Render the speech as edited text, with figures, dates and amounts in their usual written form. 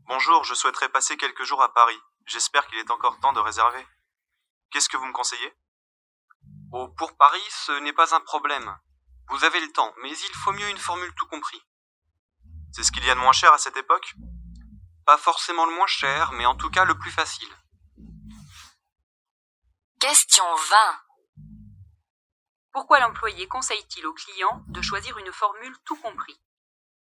Bonjour, je souhaiterais passer quelques jours à Paris. J'espère qu'il est encore temps de réserver. Qu'est-ce que vous me conseillez? Oh, pour Paris, ce n'est pas un problème. Vous avez le temps, mais il faut mieux une formule tout compris. C'est ce qu'il y a de moins cher à cette époque? Pas forcément le moins cher, mais en tout cas le plus facile. Question 20. Pourquoi l'employé conseille-t-il au client de choisir une formule tout compris?